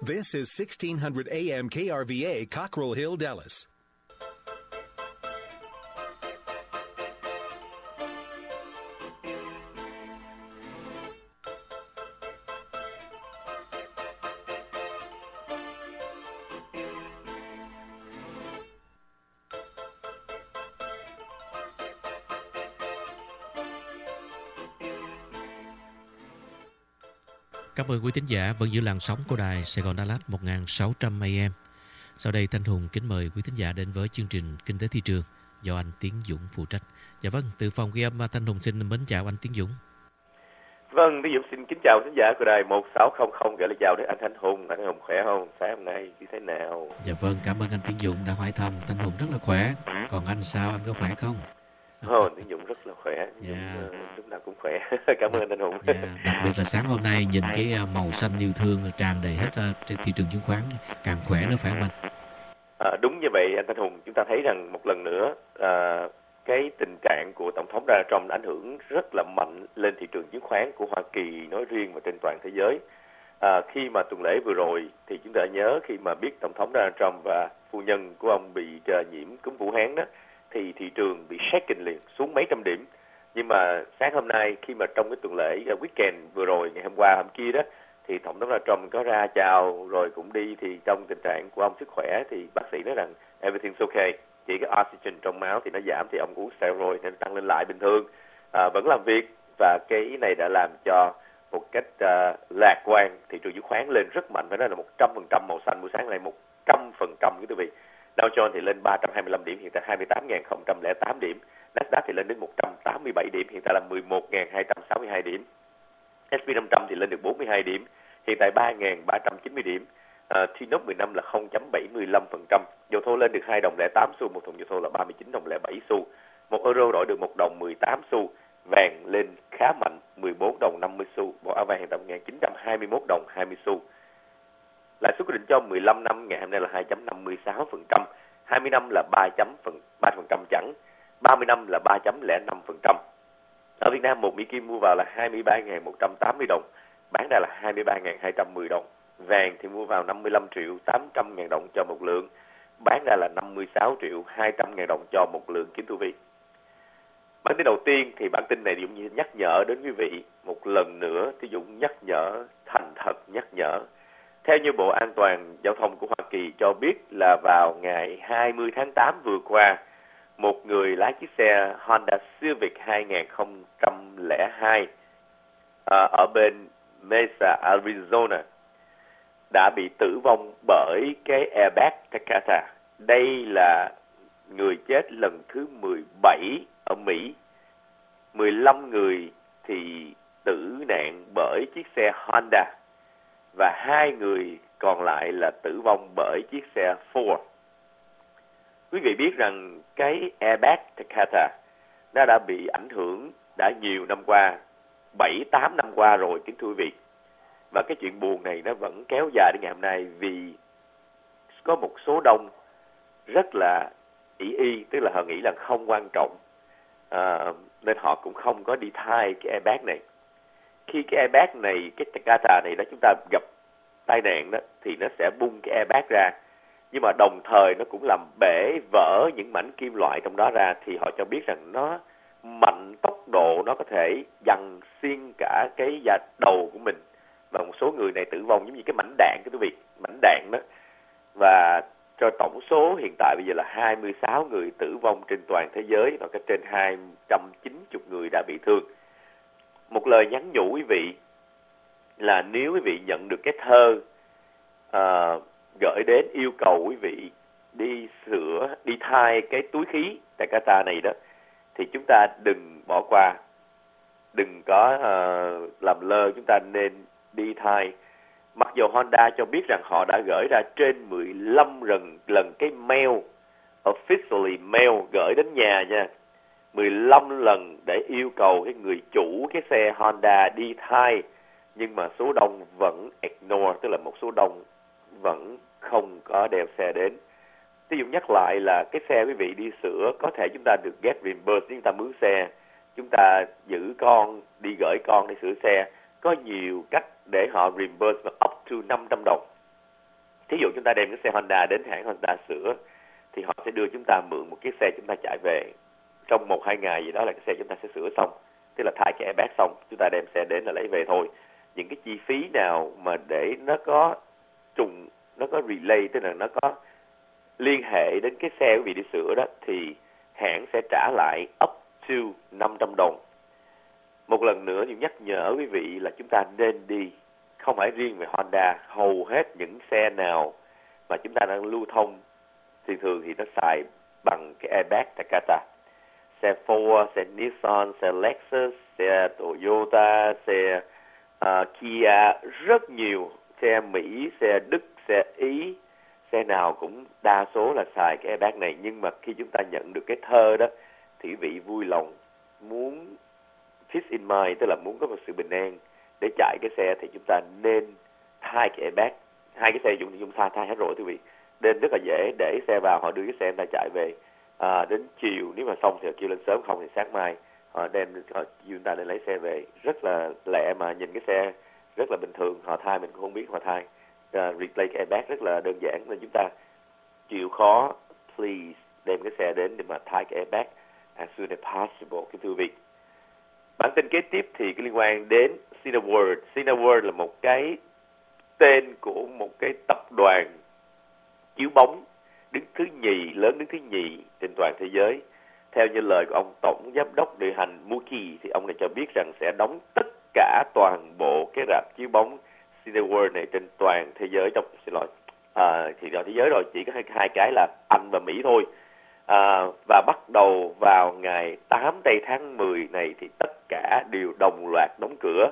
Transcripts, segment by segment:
This is 1600 AM KRVA, Cockrell Hill, Dallas. Cảm ơn quý thính giả vẫn giữ làn sóng của đài Sài Gòn Đà Lạt 1600 AM. Sau đây Thanh Hùng kính mời quý thính giả đến với chương trình Kinh tế thị trường do anh Tiến Dũng phụ trách. Dạ vâng, từ phòng ghi âm Thanh Hùng xin mến chào anh Tiến Dũng. Vâng, Tiến Dũng xin kính chào thính giả của đài 1600, gửi lời chào đến anh Thanh Hùng. Anh Thanh Hùng khỏe không? Sáng hôm nay như thế nào? Dạ vâng, cảm ơn anh Tiến Dũng đã hỏi thăm. Thanh Hùng rất là khỏe. Còn anh sao, anh có khỏe không? Tiến Dũng rất là khỏe. Lúc nào cũng khỏe. Cảm ơn anh Thanh Hùng. Đặc biệt là sáng hôm nay nhìn cái màu xanh yêu thương tràn đầy hết trên thị trường chứng khoán, càng khỏe nữa phải không anh? Đúng như vậy anh Thanh Hùng, chúng ta thấy rằng một lần nữa cái tình trạng của Tổng thống Donald Trump đã ảnh hưởng rất là mạnh lên thị trường chứng khoán của Hoa Kỳ nói riêng và trên toàn thế giới. Khi mà tuần lễ vừa rồi thì chúng ta nhớ khi mà biết Tổng thống Donald Trump và phu nhân của ông bị nhiễm cúm Vũ Hán đó, thì thị trường bị shaken liền, xuống mấy trăm điểm. Nhưng mà sáng hôm nay khi mà trong cái tuần lễ weekend vừa rồi, ngày hôm qua hôm kia đó, thì Tổng thống Donald Trump có ra chào rồi cũng đi, thì trong tình trạng của ông sức khỏe thì bác sĩ nói rằng everything's okay, chỉ cái oxygen trong máu thì nó giảm, thì ông uống steroid nên tăng lên lại bình thường, vẫn làm việc, và cái này đã làm cho một cách lạc quan thị trường chứng khoán lên rất mạnh, phải nói là 100% màu xanh. Buổi sáng này 100% quý vị. Dow Jones thì lên 325 điểm, hiện tại 28.008 điểm. Nasdaq thì lên đến 187 điểm, hiện tại là 11.262 điểm. S&P 500 thì lên được 42 điểm, hiện tại 3.390 điểm. T-Note 15 là 0.75%. Dầu thô lên được 2 đồng 08 xu, một thùng dầu thô là 39 đồng 07 xu. Một euro đổi được 1 đồng 18 xu. Vàng lên khá mạnh, 14 đồng 50 xu. Bộ áo vàng hiện tại 1.921 đồng 20 xu. Lãi suất quyết định cho 15 năm ngày hôm nay là 2.56%, 20 năm là 3% chẵn, 30 năm là 3.05%. Ở Việt Nam, một Mỹ Kim mua vào là 23.180 đồng, bán ra là 23.210 đồng. Vàng thì mua vào 55.800.000 đồng cho một lượng, bán ra là 56.200.000 đồng cho một lượng kính thú vị. Bản tin đầu tiên thì bản tin này Dũng nhắc nhở đến quý vị một lần nữa, thì Dũng nhắc nhở thành thật nhắc nhở. Theo như Bộ An toàn Giao thông của Hoa Kỳ cho biết là vào ngày 20 tháng 8 vừa qua, một người lái chiếc xe Honda Civic 2002 ở bên Mesa, Arizona đã bị tử vong bởi cái airbag Takata. Đây là người chết lần thứ 17 ở Mỹ. 15 người thì tử nạn bởi chiếc xe Honda và 2 người còn lại là tử vong bởi chiếc xe Ford. Quý vị biết rằng cái airbag Takata nó đã bị ảnh hưởng đã nhiều năm qua, 7-8 năm qua rồi kính thưa quý vị. Và cái chuyện buồn này nó vẫn kéo dài đến ngày hôm nay, vì có một số đông rất là ý, tức là họ nghĩ là không quan trọng, nên họ cũng không có đi thay cái airbag này. Khi cái airbag này, cái Takata này đó, chúng ta gặp tai nạn đó, thì nó sẽ bung cái airbag ra, nhưng mà đồng thời nó cũng làm bể vỡ những mảnh kim loại trong đó ra. Thì họ cho biết rằng nó mạnh tốc độ, nó có thể giằng xuyên cả cái da đầu của mình, và một số người này tử vong giống như cái mảnh đạn, cái quý vị, mảnh đạn đó. Và cho tổng số hiện tại bây giờ là 26 người tử vong trên toàn thế giới, và có trên 290 người đã bị thương. Một lời nhắn nhủ quý vị là nếu quý vị nhận được cái thơ gửi đến yêu cầu quý vị đi sửa, đi thay cái túi khí Takata này đó, thì chúng ta đừng bỏ qua, đừng có làm lơ, chúng ta nên đi thay. Mặc dù Honda cho biết rằng họ đã gửi ra trên 15 lần cái mail, officially mail gửi đến nhà nha, 15 lần để yêu cầu cái người chủ cái xe Honda đi thay, nhưng mà số đông vẫn ignore, tức là một số đông vẫn không có đeo xe đến. Ví dụ nhắc lại là cái xe quý vị đi sửa, có thể chúng ta được get reimbursed, chúng ta mướn xe, chúng ta giữ con, đi gửi con đi sửa xe, có nhiều cách để họ reimburse up to 500 đồng. Thí dụ chúng ta đem cái xe Honda đến hãng Honda sửa, thì họ sẽ đưa chúng ta mượn một chiếc xe chúng ta chạy về. Trong 1-2 ngày gì đó là cái xe chúng ta sẽ sửa xong, tức là thay cái airbag xong, chúng ta đem xe đến là lấy về thôi. Những cái chi phí nào mà để nó có relay, tức là nó có liên hệ đến cái xe quý vị đi sửa đó, thì hãng sẽ trả lại up to 500 đồng. Một lần nữa thì nhắc nhở quý vị là chúng ta nên đi, không phải riêng về Honda, hầu hết những xe nào mà chúng ta đang lưu thông thì thường thì nó xài bằng cái airbag Takata. Xe Ford, xe Nissan, xe Lexus, xe Toyota, xe Kia, rất nhiều, xe Mỹ, xe Đức, xe Ý, xe nào cũng đa số là xài cái airbag này. Nhưng mà khi chúng ta nhận được cái thơ đó thì quý vị vui lòng muốn peace in mind, tức là muốn có một sự bình an để chạy cái xe, thì chúng ta nên thay cái airbag. Hai cái xe chúng ta thay hết rồi quý vị, nên rất là dễ để xe vào, họ đưa cái xe người ta chạy về. Đến chiều nếu mà xong thì kêu lên sớm, không thì sáng mai họ chúng ta nên lấy xe về. Rất là lẹ mà nhìn cái xe rất là bình thường, họ thay mình cũng không biết họ thay. Replay cái airbag rất là đơn giản, nên chúng ta chịu khó please đem cái xe đến để mà thay cái airbag as soon as possible, cái thưa vị. Bản tin kế tiếp thì liên quan đến Cineworld. Cineworld là một cái tên của một cái tập đoàn chiếu bóng đứng thứ nhì trên toàn thế giới. Theo như lời của ông tổng giám đốc điều hành Mookie thì ông này cho biết rằng sẽ đóng tất cả toàn bộ cái rạp chiếu bóng Cineworld này trên toàn thế giới. Thì toàn thế giới rồi, chỉ có hai cái là Anh và Mỹ thôi. Và bắt đầu vào ngày 8 tây tháng 10 này thì tất cả đều đồng loạt đóng cửa.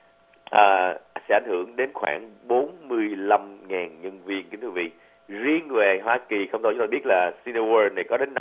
Sẽ ảnh hưởng đến khoảng 45.000 nhân viên, kính thưa quý vị. Riêng về Hoa Kỳ, không thôi chúng ta biết là Cineworld này có đến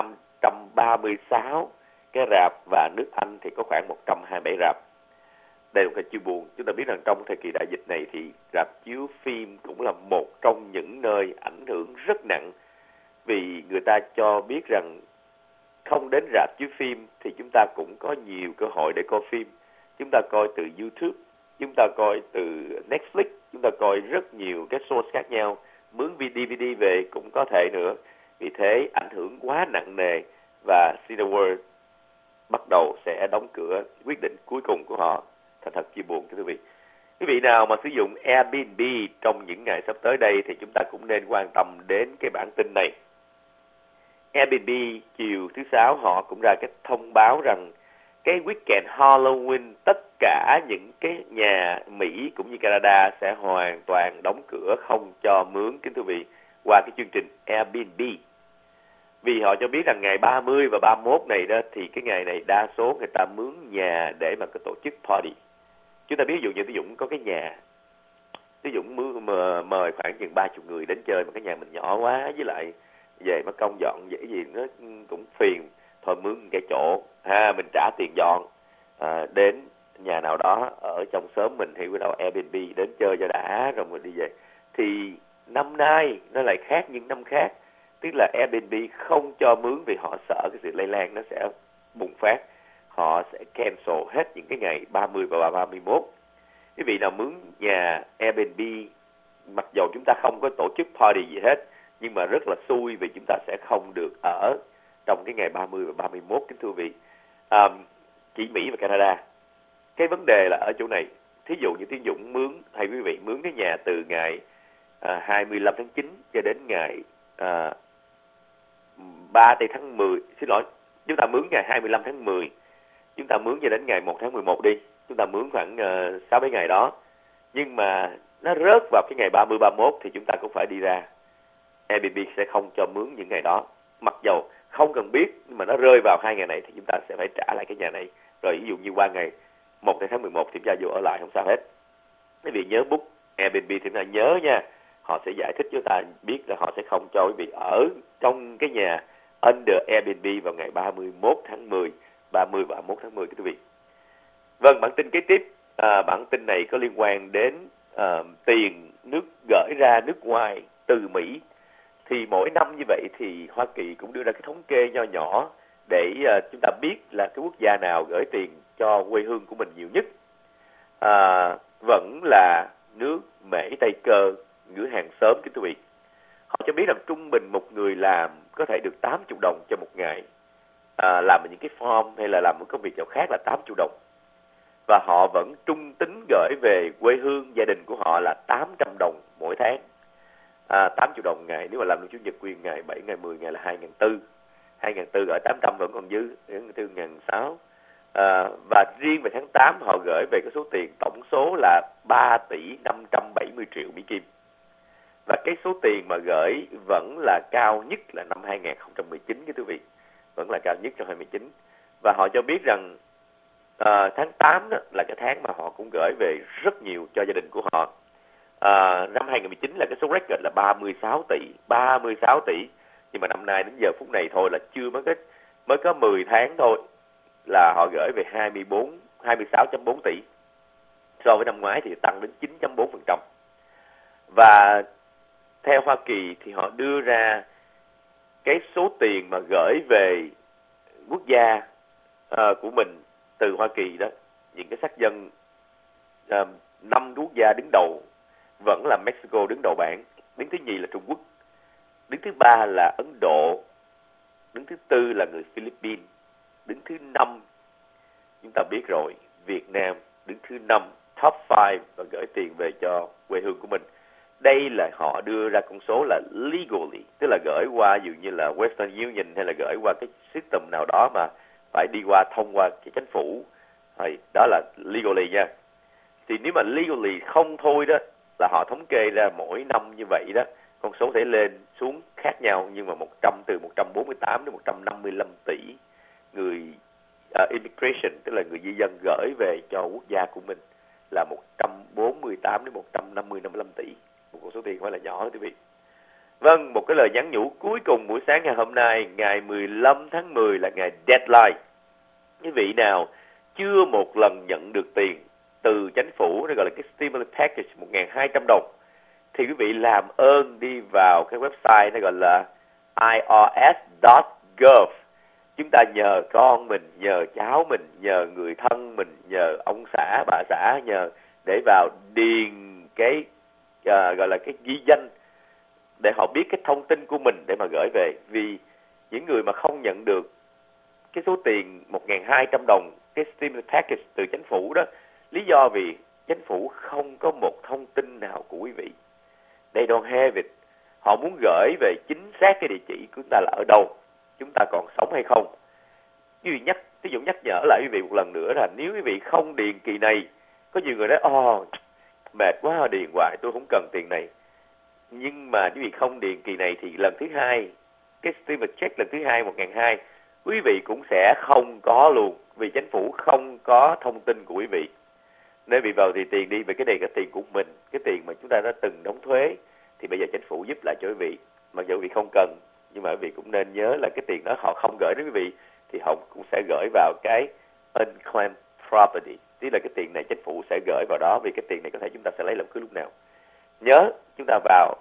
536 cái rạp, và nước Anh thì có khoảng 127 rạp. Đây là một cái chiêu buồn. Chúng ta biết rằng trong thời kỳ đại dịch này thì rạp chiếu phim cũng là một trong những nơi ảnh hưởng rất nặng, vì người ta cho biết rằng không đến rạp chiếu phim thì chúng ta cũng có nhiều cơ hội để coi phim. Chúng ta coi từ YouTube, chúng ta coi từ Netflix, chúng ta coi rất nhiều cái source khác nhau, mướn DVD về cũng có thể nữa. Vì thế ảnh hưởng quá nặng nề, và Cineworld bắt đầu sẽ đóng cửa, quyết định cuối cùng của họ. Thật chi buồn thưa quý vị. Quý vị nào mà sử dụng Airbnb trong những ngày sắp tới đây thì chúng ta cũng nên quan tâm đến cái bản tin này. Airbnb chiều thứ Sáu họ cũng ra cái thông báo rằng cái weekend Halloween tất cả những cái nhà Mỹ cũng như Canada sẽ hoàn toàn đóng cửa, không cho mướn, kính thưa quý vị, qua cái chương trình Airbnb. Vì họ cho biết rằng ngày 30 và 31 này đó thì cái ngày này đa số người ta mướn nhà để mà có tổ chức party. Chúng ta biết ví dụ như có cái nhà, ví dụ mời khoảng chừng 30 người đến chơi mà cái nhà mình nhỏ quá, với lại về mất công dọn dễ gì nó cũng phiền, thôi mướn cái chỗ mình trả tiền dọn, đến nhà nào đó ở trong xóm mình thì bắt đầu Airbnb đến chơi cho đã rồi mình đi về. Thì năm nay nó lại khác những năm khác, tức là Airbnb không cho mướn vì họ sợ cái sự lây lan nó sẽ bùng phát. Họ sẽ cancel hết những cái ngày 30 và 31. Quý vị nào mướn nhà Airbnb, mặc dù chúng ta không có tổ chức party gì hết, nhưng mà rất là xui vì chúng ta sẽ không được ở trong cái ngày 30 và 31, kính thưa quý vị. Chỉ Mỹ và Canada. Cái vấn đề là ở chỗ này. Thí dụ như Tiến Dũng mướn, hay quý vị mướn cái nhà từ ngày 25 tháng 9 cho đến ngày 3 tháng 10, chúng ta mướn ngày 25 tháng 10, chúng ta mướn cho đến ngày 1 tháng 11 đi, chúng ta mướn khoảng 6-7 ngày đó, nhưng mà nó rớt vào cái ngày 30-31 thì chúng ta cũng phải đi ra. Airbnb sẽ không cho mướn những ngày đó, mặc dầu không cần biết, nhưng mà nó rơi vào 2 ngày này thì chúng ta sẽ phải trả lại cái nhà này. Rồi ví dụ như qua ngày 1 tháng 11 thì chúng ta vô ở lại không sao hết. Quý vị nhớ book Airbnb thì chúng ta nhớ nha, họ sẽ giải thích cho ta biết là họ sẽ không cho quý vị ở trong cái nhà under Airbnb vào ngày 31 tháng 10, 30 và 31 tháng 10 quý vị. Vâng, bản tin kế tiếp, bản tin này có liên quan đến tiền nước gửi ra nước ngoài từ Mỹ. Thì mỗi năm như vậy thì Hoa Kỳ cũng đưa ra cái thống kê nho nhỏ để chúng ta biết là cái quốc gia nào gửi tiền cho quê hương của mình nhiều nhất. Vẫn là nước Mễ Tây Cơ, ngữ hàng xóm kính thưa quý vị. Họ cho biết rằng trung bình một người làm có thể được 80 đồng cho một ngày, làm những cái form hay là làm một công việc nào khác là 80 đồng. Và họ vẫn trung tính gửi về quê hương gia đình của họ là 800 đồng mỗi tháng. 80 đồng ngày, nếu mà làm chủ nhật quyền ngày 7 ngày 10 ngày là 2.400. 2.400 gửi 800 vẫn còn dư, 4.600. Và riêng về tháng 8 họ gửi về cái số tiền tổng số là 3 tỷ 570 triệu Mỹ Kim. Và cái số tiền mà gửi vẫn là cao nhất là năm 2019 cái quý vị. Vẫn là cao nhất trong 2019. Và họ cho biết rằng tháng 8 đó là cái tháng mà họ cũng gửi về rất nhiều cho gia đình của họ. Năm 2019 là cái số record là 36 tỷ. Nhưng mà năm nay đến giờ phút này thôi là mới có 10 tháng thôi là họ gửi về 26.4 tỷ. So với năm ngoái thì tăng đến 9.4%. Và theo Hoa Kỳ thì họ đưa ra cái số tiền mà gửi về quốc gia của mình từ Hoa Kỳ đó, những cái sắc dân 5 quốc gia đứng đầu vẫn là Mexico đứng đầu bảng, đứng thứ nhì là Trung Quốc, đứng thứ ba là Ấn Độ, đứng thứ tư là người Philippines, đứng thứ 5 chúng ta biết rồi, Việt Nam đứng thứ 5, top 5 và gửi tiền về cho quê hương của mình. Đây là họ đưa ra con số là legally, tức là gửi qua dụ như là Western Union hay là gửi qua cái system nào đó mà phải đi qua thông qua cái chính phủ. Đó là legally nha. Thì nếu mà legally không thôi đó là họ thống kê ra mỗi năm như vậy đó, con số thể lên xuống khác nhau, nhưng mà từ 148 đến 155 tỷ người immigration, tức là người di dân gửi về cho quốc gia của mình là 148 đến 155 tỷ. Một con số tiền không phải là nhỏ quý vị. Vâng, một cái lời nhắn nhủ cuối cùng buổi sáng ngày hôm nay, ngày 15 tháng 10 là ngày deadline. Quý vị nào chưa một lần nhận được tiền từ chính phủ, nó gọi là cái stimulus package 1.200 đồng, thì quý vị làm ơn đi vào cái website nó gọi là irs.gov. Chúng ta nhờ con mình, nhờ cháu mình, nhờ người thân mình, nhờ ông xã, bà xã, nhờ để vào điền cái gọi là cái ghi danh để họ biết cái thông tin của mình để mà gửi về. Vì những người mà không nhận được cái số tiền 1.200 đồng cái stimulus package từ chính phủ đó, lý do vì chính phủ không có một thông tin nào của quý vị. They don't have it. Họ muốn gửi về chính xác cái địa chỉ của chúng ta là ở đâu, chúng ta còn sống hay không. Ví dụ nhắc nhở lại quý vị một lần nữa là nếu quý vị không điền kỳ này, có nhiều người nói mệt quá điền hoài tôi không cần tiền này. Nhưng mà quý vị không điền kỳ này thì lần thứ hai, cái stimulus check lần thứ hai 1.200, quý vị cũng sẽ không có luôn, vì chính phủ không có thông tin của quý vị. Nếu bị vào thì tiền đi về cái này, cái tiền của mình, cái tiền mà chúng ta đã từng đóng thuế thì bây giờ chính phủ giúp lại cho quý vị. Mặc dù quý vị không cần, nhưng mà quý vị cũng nên nhớ là cái tiền đó họ không gửi đến quý vị thì họ cũng sẽ gửi vào cái unclaimed property, tức là cái tiền này chính phủ sẽ gửi vào đó, vì cái tiền này có thể chúng ta sẽ lấy bất cứ lúc nào. Nhớ chúng ta vào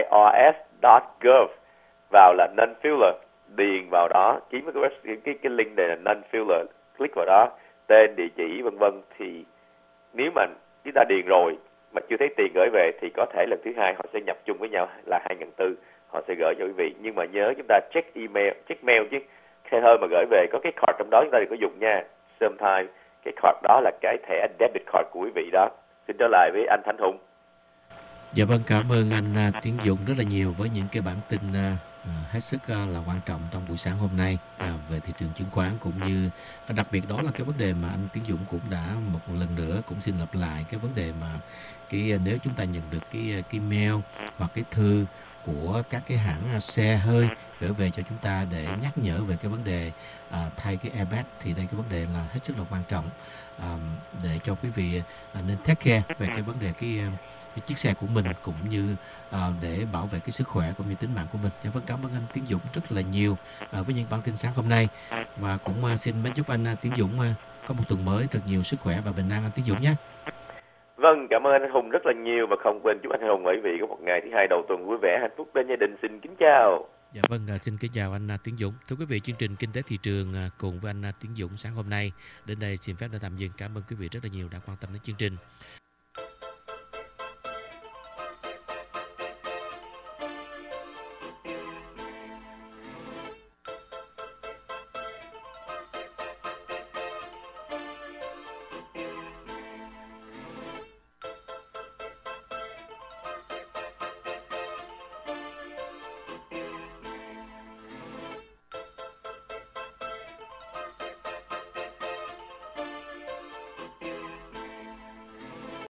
irs.gov, vào là non-filler, điền vào đó, kiếm cái link này là non-filler, click vào đó, tên, địa chỉ vân vân. Thì nếu mà chúng ta điền rồi mà chưa thấy tiền gửi về thì có thể lần thứ hai họ sẽ nhập chung với nhau là 2.400, họ sẽ gửi cho quý vị. Nhưng mà nhớ chúng ta check email, check mail chứ khi hơi mà gửi về có cái card trong đó chúng ta đừng có dùng nha. Sometimes cái card đó là cái thẻ debit card của quý vị đó. Xin trở lại với anh Thanh Hùng. Dạ vâng, cảm ơn anh Tiến Dũng rất là nhiều với những cái bản tin hết sức là quan trọng trong buổi sáng hôm nay về thị trường chứng khoán, cũng như đặc biệt đó là cái vấn đề mà anh Tiến Dũng cũng đã một lần nữa cũng xin lặp lại cái vấn đề mà nếu chúng ta nhận được cái mail hoặc cái thư của các cái hãng xe hơi gửi về cho chúng ta để nhắc nhở về cái vấn đề thay cái airbag, thì đây cái vấn đề là hết sức là quan trọng để cho quý vị nên take care về cái vấn đề cái chiếc xe của mình, cũng như để bảo vệ cái sức khỏe cũng như tính mạng của mình. Dạ vâng, cảm ơn anh Tiến Dũng rất là nhiều với những bản tin sáng hôm nay, và cũng xin mến chúc anh Tiến Dũng có một tuần mới thật nhiều sức khỏe và bình an anh Tiến Dũng nhé. Vâng, cảm ơn anh Hùng rất là nhiều, và không quên chúc anh Hùng và quý vị có một ngày thứ hai đầu tuần vui vẻ, hạnh phúc bên gia đình. Xin kính chào. Dạ vâng, xin kính chào anh Tiến Dũng. Thưa quý vị, chương trình Kinh tế Thị trường cùng với anh Tiến Dũng sáng hôm nay đến đây xin phép đã tạm dừng. Cảm ơn quý vị rất là nhiều đã quan tâm đến chương trình.